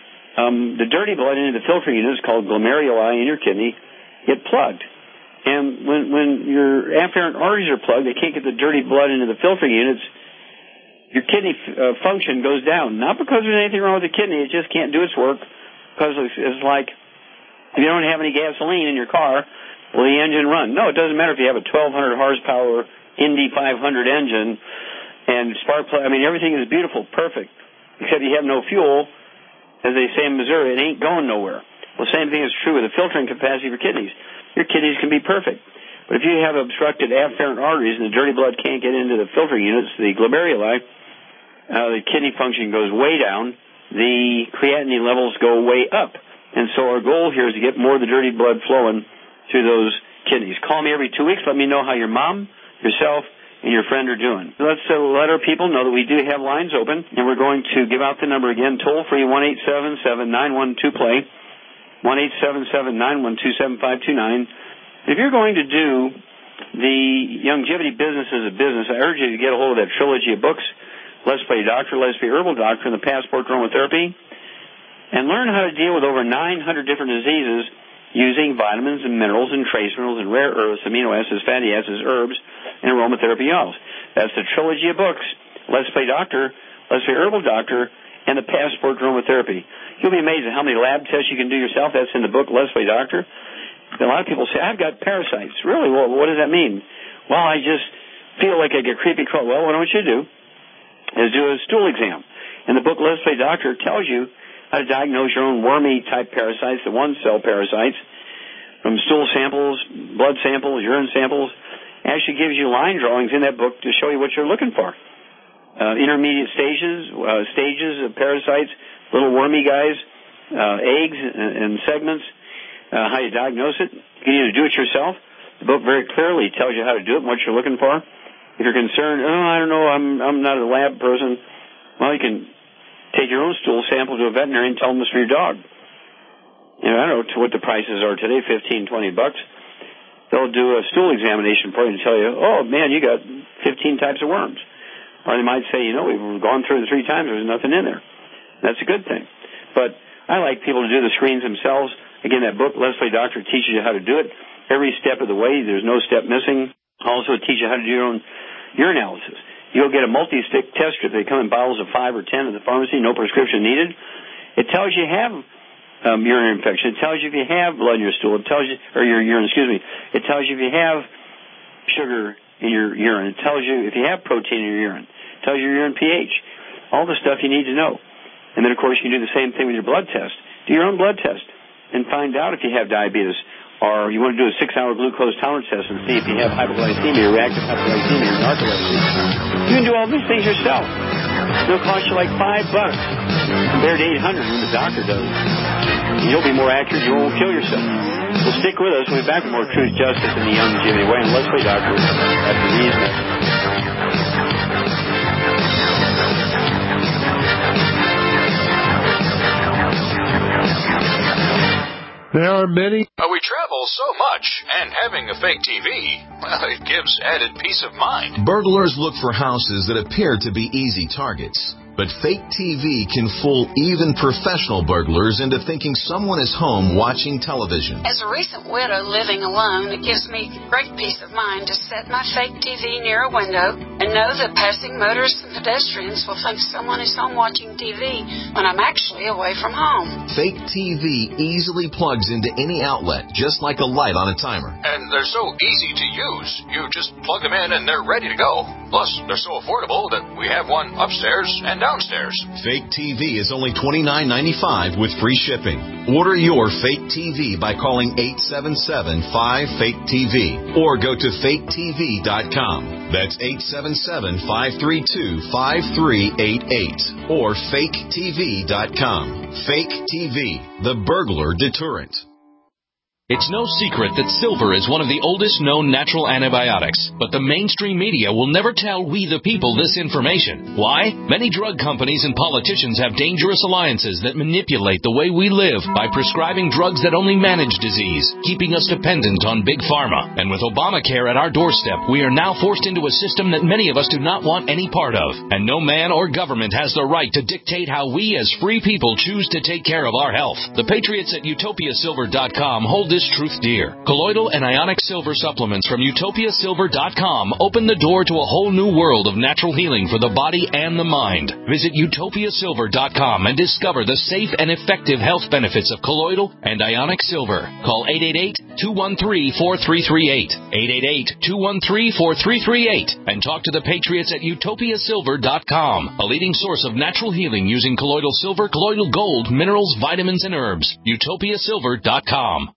the dirty blood into the filtering units called glomeruli in your kidney, get plugged. And when your afferent arteries are plugged, they can't get the dirty blood into the filtering units, your kidney function goes down. Not because there's anything wrong with the kidney, it just can't do its work, because it's like if you don't have any gasoline in your car, will the engine run? No, it doesn't matter if you have a 1,200 horsepower Indy 500 engine and spark plug. I mean, everything is beautiful, perfect, except you have no fuel. As they say in Missouri, it ain't going nowhere. Well, the same thing is true with the filtering capacity of your kidneys. Your kidneys can be perfect. But if you have obstructed afferent arteries and the dirty blood can't get into the filtering units, the glomeruli, the kidney function goes way down, the creatinine levels go way up. And so our goal here is to get more of the dirty blood flowing through those kidneys. Call me every 2 weeks. Let me know how your mom, yourself, and your friend are doing. Let's let our people know that we do have lines open, and we're going to give out the number again, toll-free, 1-877-912-PLAY, 1-877-912-7529. If you're going to do the longevity business as a business, I urge you to get a hold of that trilogy of books, Let's Play Doctor, Let's Play Herbal Doctor, and the Passport Aromatherapy, and learn how to deal with over 900 different diseases using vitamins and minerals and trace minerals and rare earths, amino acids, fatty acids, herbs, and aromatherapy oils. That's the trilogy of books, Let's Play Doctor, Let's Play Herbal Doctor, and the Passport Aromatherapy. You'll be amazed at how many lab tests you can do yourself. That's in the book, Let's Play Doctor. A lot of people say, I've got parasites. Really? Well, what does that mean? Well, I just feel like I get creepy crawly. Well, what I want you to do is do a stool exam. And the book, Let's Play Doctor, tells you how to diagnose your own wormy-type parasites, the one-cell parasites, from stool samples, blood samples, urine samples. Actually gives you line drawings in that book to show you what you're looking for. Intermediate stages of parasites, little wormy guys, eggs and segments, how you diagnose it. You can either do it yourself. The book very clearly tells you how to do it and what you're looking for. If you're concerned, I don't know, I'm not a lab person, well, you can take your own stool sample to a veterinarian and tell them it's for your dog. I don't know what the prices are today, $15, $20. They'll do a stool examination for you and tell you, oh, man, you got 15 types of worms. Or they might say, we've gone through it 3 times, there's nothing in there. That's a good thing. But I like people to do the screens themselves. Again, that book, Let's Play Doctor, teaches you how to do it every step of the way. There's no step missing. Also, it teaches you how to do your own urinalysis. You'll get a multi-stick test strip. They come in bottles of 5 or 10 at the pharmacy, no prescription needed. It tells you have urinary infection. It tells you if you have blood in your stool. It tells you, or your urine, It tells you if you have sugar in your urine. It tells you if you have protein in your urine. It tells you your urine pH. All the stuff you need to know. And then, of course, you can do the same thing with your blood test. Do your own blood test and find out if you have diabetes. Or you want to do a 6-hour glucose tolerance test and see if you have hypoglycemia, reactive hypoglycemia, or narcolepsy. You can do all these things yourself. It'll cost you like $5 compared to $800 when the doctor does it. You'll be more accurate. You won't kill yourself. So stick with us. We'll be back with more Truth, Justice, and the Young Jimmy Way and Leslie Doctor after these messages. There are many. We travel so much, and having a fake TV, well, it gives added peace of mind. Burglars look for houses that appear to be easy targets. But fake TV can fool even professional burglars into thinking someone is home watching television. As a recent widow living alone, it gives me great peace of mind to set my fake TV near a window and know that passing motorists and pedestrians will think someone is home watching TV when I'm actually away from home. Fake TV easily plugs into any outlet, just like a light on a timer. And they're so easy to use. You just plug them in and they're ready to go. Plus, they're so affordable that we have one upstairs and downstairs. Fake TV is only $29.95 with free shipping. Order your fake TV by calling 877-5FAKE-TV or go to faketv.com. That's 877-532-5388 or faketv.com. Fake TV, the burglar deterrent. It's no secret that silver is one of the oldest known natural antibiotics, but the mainstream media will never tell we the people this information. Why? Many drug companies and politicians have dangerous alliances that manipulate the way we live by prescribing drugs that only manage disease, keeping us dependent on big pharma. And with Obamacare at our doorstep, we are now forced into a system that many of us do not want any part of. And no man or government has the right to dictate how we as free people choose to take care of our health. The patriots at utopiasilver.com hold this truth dear. Colloidal and ionic silver supplements from utopiasilver.com open the door to a whole new world of natural healing for the body and the mind. Visit utopiasilver.com and discover the safe and effective health benefits of colloidal and ionic silver. Call 888-213-4338. 888-213-4338 and talk to the patriots at utopiasilver.com, a leading source of natural healing using colloidal silver, colloidal gold, minerals, vitamins, and herbs. utopiasilver.com.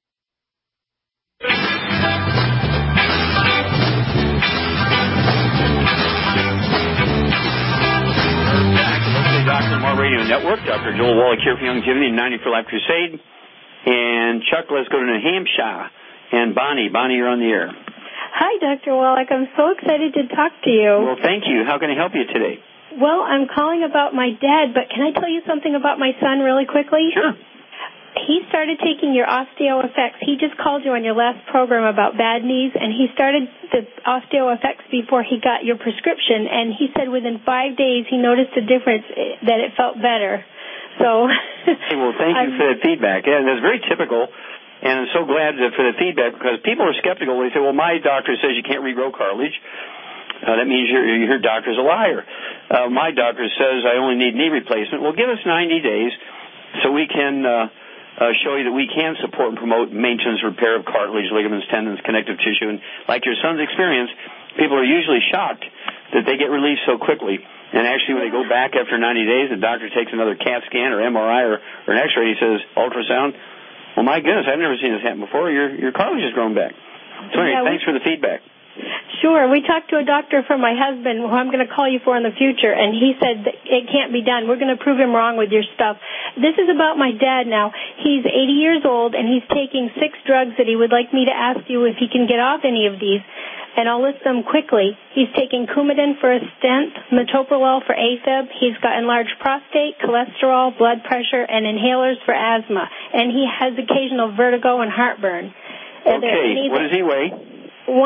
Dr. Moore Radio Network, Dr. Joel Wallach here for Young Jimmy and 90 for Life Crusade. And Chuck, let's go to New Hampshire. And Bonnie, you're on the air. Hi, Dr. Wallach. I'm so excited to talk to you. Well, thank you. How can I help you today? Well, I'm calling about my dad, but can I tell you something about my son really quickly? Sure. He started taking your OsteoFX. He just called you on your last program about bad knees, and he started the OsteoFX before he got your prescription, and he said within 5 days he noticed a difference, that it felt better. So, hey, well, thank you for that feedback. Yeah, that's very typical, and I'm so glad for the feedback because people are skeptical. They say, well, my doctor says you can't regrow cartilage. That means your doctor's a liar. My doctor says I only need knee replacement. Well, give us 90 days so we can show you that we can support and promote maintenance, repair of cartilage, ligaments, tendons, connective tissue. And like your son's experience, people are usually shocked that they get relief so quickly. And actually, when they go back after 90 days, the doctor takes another CAT scan or MRI or an X-ray. He says, ultrasound. Well, my goodness, I've never seen this happen before. Your cartilage has grown back. So anyway, thanks for the feedback. Sure. We talked to a doctor for my husband, who I'm going to call you for in the future, and he said that it can't be done. We're going to prove him wrong with your stuff. This is about my dad now. He's 80 years old, and he's taking 6 drugs that he would like me to ask you if he can get off any of these, and I'll list them quickly. He's taking Coumadin for a stent, metoprolol for AFib. He's got enlarged prostate, cholesterol, blood pressure, and inhalers for asthma, and he has occasional vertigo and heartburn. Okay. What does he weigh?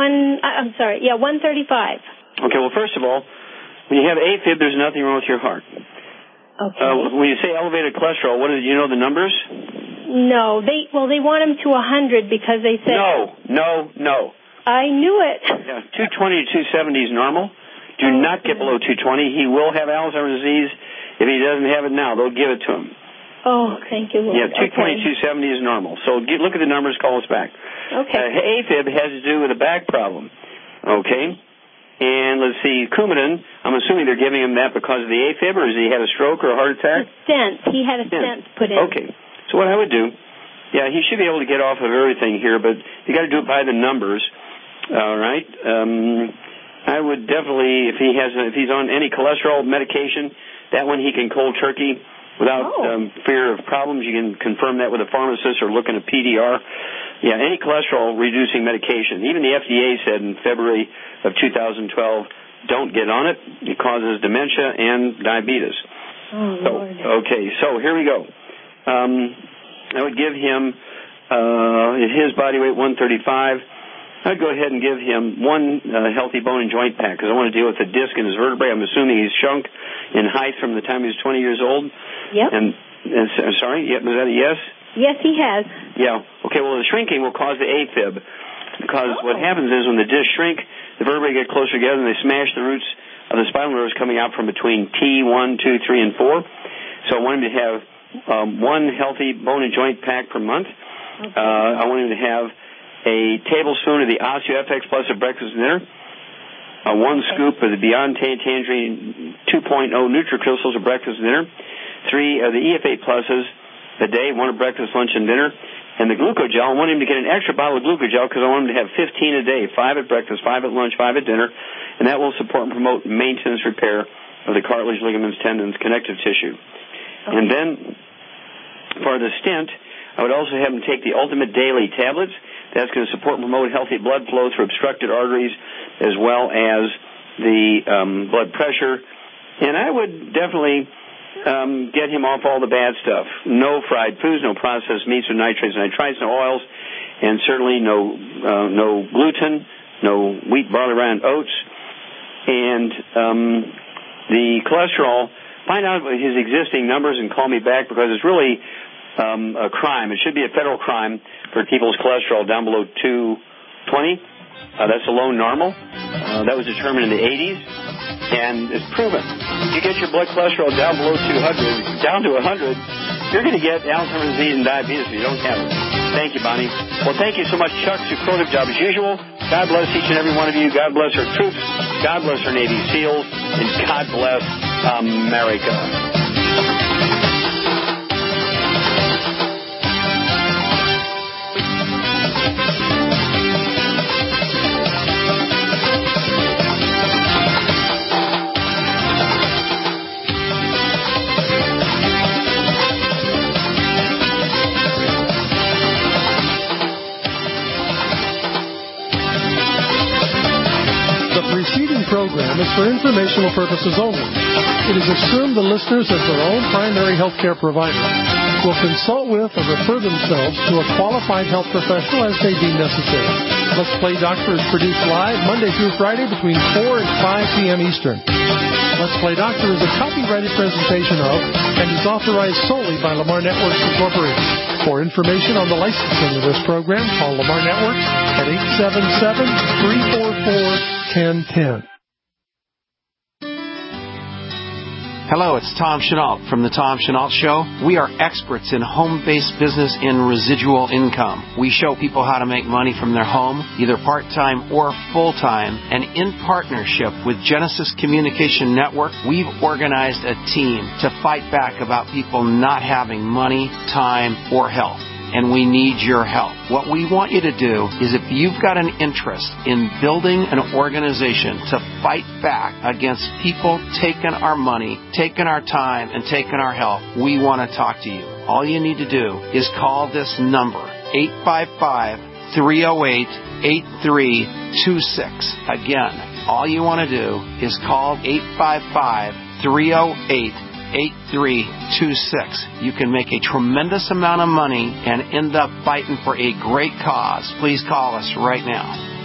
135. Okay, well, first of all, when you have AFib, there's nothing wrong with your heart. Okay. When you say elevated cholesterol, what do you know the numbers? No, they want him to 100 because they said... No. I knew it. Yeah, 220 to 270 is normal. Do not get below 220. He will have Alzheimer's disease. If he doesn't have it now, they'll give it to him. Oh, thank you, Lord. Yeah, 220, 270 is normal. So look at the numbers, call us back. Okay. AFib has to do with a back problem. Okay. And let's see, Coumadin, I'm assuming they're giving him that because of the AFib, or has he had a stroke or a heart attack? A stent. He had a stent put in. Okay. So what I would do, he should be able to get off of everything here, but you got to do it by the numbers. All right. I would definitely, if he's on any cholesterol medication, That one he can cold turkey without fear of problems. You can confirm that with a pharmacist or look in a PDR. Yeah, any cholesterol-reducing medication. Even the FDA said in February of 2012, don't get on it. It causes dementia and diabetes. Oh, Lord. Okay, so here we go. I would give him, at his body weight, 135. I'd go ahead and give him one healthy bone and joint pack because I want to deal with the disc in his vertebrae. I'm assuming he's shrunk in height from the time he was 20 years old. Yep. And sorry, was that a yes? Yes, he has. Yeah. Okay, well, the shrinking will cause the AFib because what happens is when the discs shrink, the vertebrae get closer together and they smash the roots of the spinal nerves coming out from between T1, 2, 3, and 4. So I want him to have one healthy bone and joint pack per month. Okay. I want him to have a tablespoon of the OsteoFX Plus at breakfast and dinner, one scoop of the Beyond Tangerine 2.0 NutriCrystals at breakfast and dinner, 3 of the EF8 Pluses a day, one at breakfast, lunch, and dinner, and the Glucogel. I want him to get an extra bottle of Glucogel because I want him to have 15 a day, 5 at breakfast, 5 at lunch, 5 at dinner, and that will support and promote maintenance repair of the cartilage, ligaments, tendons, connective tissue. Okay. And then for the stent, I would also have him take the Ultimate Daily tablets. That's going to support and promote healthy blood flow through obstructed arteries as well as the blood pressure. And I would definitely get him off all the bad stuff. No fried foods, no processed meats or nitrates, nitrites, no oils, and certainly no gluten, no wheat, barley, rye, and oats. And the cholesterol, find out his existing numbers and call me back because it's really a crime. It should be a federal crime for people's cholesterol down below 220. That's a low normal. That was determined in the 80s, and it's proven. If you get your blood cholesterol down below 200, down to 100, you're going to get Alzheimer's disease and diabetes if you don't have it. Thank you, Bonnie. Well, thank you so much, Chuck. Superlative job as usual. God bless each and every one of you. God bless our troops. God bless our Navy SEALs. And God bless America. Program is for informational purposes only. It is assumed the listeners, as their own primary health care provider, will consult with or refer themselves to a qualified health professional as they deem necessary. Let's Play Doctor is produced live Monday through Friday between 4 and 5 p.m. Eastern. Let's Play Doctor is a copyrighted presentation of and is authorized solely by Lamar Networks Incorporated. For information on the licensing of this program, call Lamar Networks at 877-344-1010. Hello, it's Tom Chenault from The Tom Chenault Show. We are experts in home-based business and residual income. We show people how to make money from their home, either part-time or full-time. And in partnership with Genesis Communication Network, we've organized a team to fight back about people not having money, time, or health. And we need your help. What we want you to do is if you've got an interest in building an organization to fight back against people taking our money, taking our time, and taking our health, we want to talk to you. All you need to do is call this number, 855-308-8326. Again, all you want to do is call 855-308-8326. You can make a tremendous amount of money and end up fighting for a great cause. Please call us right now.